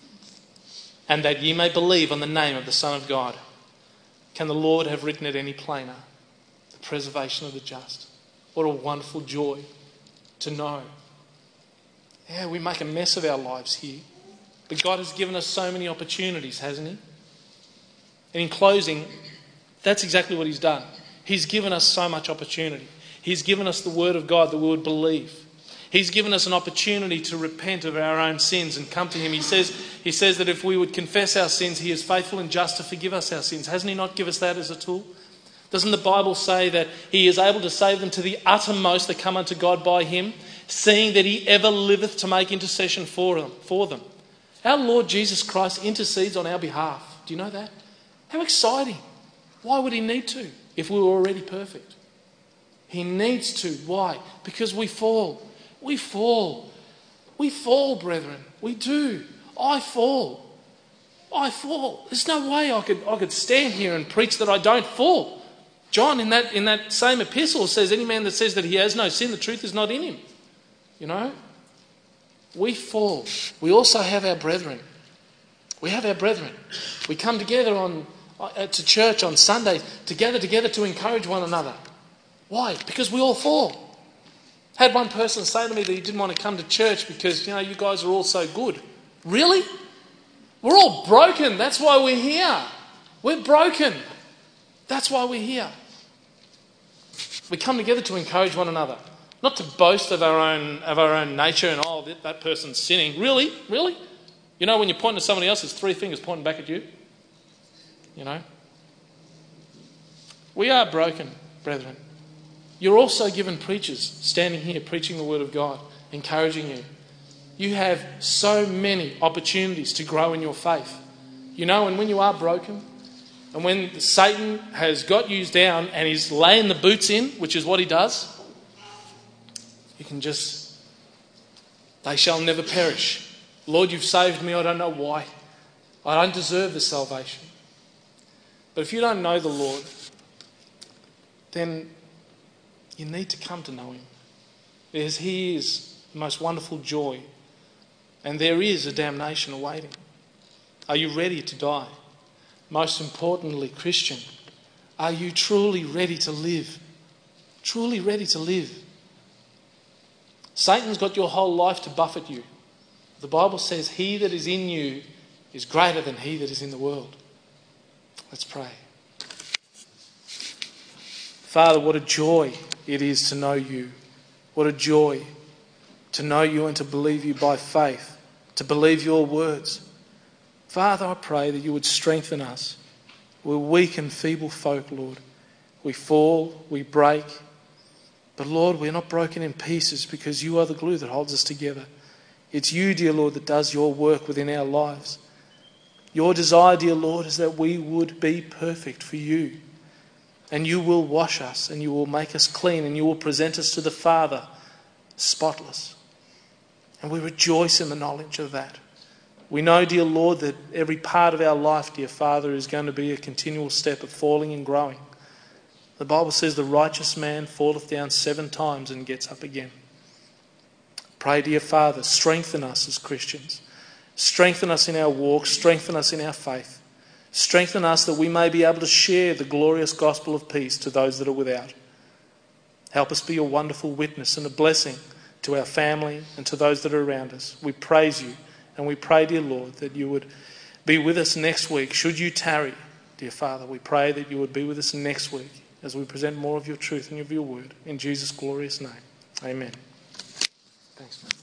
and that ye may believe on the name of the Son of God. Can the Lord have written it any plainer? The preservation of the just. What a wonderful joy to know. Yeah, we make a mess of our lives here, but God has given us so many opportunities, hasn't he? And in closing, that's exactly what he's done. He's given us so much opportunity. He's given us the word of God that we would believe. He's given us an opportunity to repent of our own sins and come to him. He says, he says that if we would confess our sins, he is faithful and just to forgive us our sins. Hasn't he not given us that as a tool? Doesn't the Bible say that he is able to save them to the uttermost that come unto God by him, seeing that he ever liveth to make intercession for them, for them? Our Lord Jesus Christ intercedes on our behalf. Do you know that? How exciting. Why would he need to if we were already perfect? He needs to. Why? Because we fall. We fall. We fall, brethren. We do. I fall. I fall. There's no way I could I could stand here and preach that I don't fall. John, in that in that same epistle, says, any man that says that he has no sin, the truth is not in him. You know? We fall. We also have our brethren. We have our brethren. We come together on uh, to church on Sunday to gather together to encourage one another. Why? Because we all fall. Had one person say to me that he didn't want to come to church because, you know, you guys are all so good. Really? We're all broken. That's why we're here. We're broken. That's why we're here. We come together to encourage one another. Not to boast of our own of our own nature and, oh, that, that person's sinning. Really? Really? You know, when you're pointing to somebody else, there's three fingers pointing back at you. You know? We are broken, brethren. You're also given preachers standing here preaching the word of God, encouraging you. You have so many opportunities to grow in your faith. You know, and when you are broken, and when Satan has got you down and he's laying the boots in, which is what he does, you can just, they shall never perish. Lord, you've saved me. I don't know why. I don't deserve this salvation. But if you don't know the Lord, then you need to come to know him. Because he is the most wonderful joy. And there is a damnation awaiting. Are you ready to die? Most importantly, Christian, are you truly ready to live? Truly ready to live? Satan's got your whole life to buffet you. The Bible says he that is in you is greater than he that is in the world. Let's pray. Father, what a joy it is to know you. What a joy to know you and to believe you by faith, to believe your words. Father, I pray that you would strengthen us. We're weak and feeble folk, Lord. We fall, we break. But Lord, we're not broken in pieces because you are the glue that holds us together. It's you, dear Lord, that does your work within our lives. Your desire, dear Lord, is that we would be perfect for you. And you will wash us and you will make us clean and you will present us to the Father spotless. And we rejoice in the knowledge of that. We know, dear Lord, that every part of our life, dear Father, is going to be a continual step of falling and growing. The Bible says the righteous man falleth down seven times and gets up again. Pray, dear Father, strengthen us as Christians. Strengthen us in our walk. Strengthen us in our faith. Strengthen us that we may be able to share the glorious gospel of peace to those that are without. Help us be a wonderful witness and a blessing to our family and to those that are around us. We praise you and we pray, dear Lord, that you would be with us next week. Should you tarry, dear Father, we pray that you would be with us next week as we present more of your truth and of your word. In Jesus' glorious name, amen. Thanks, man.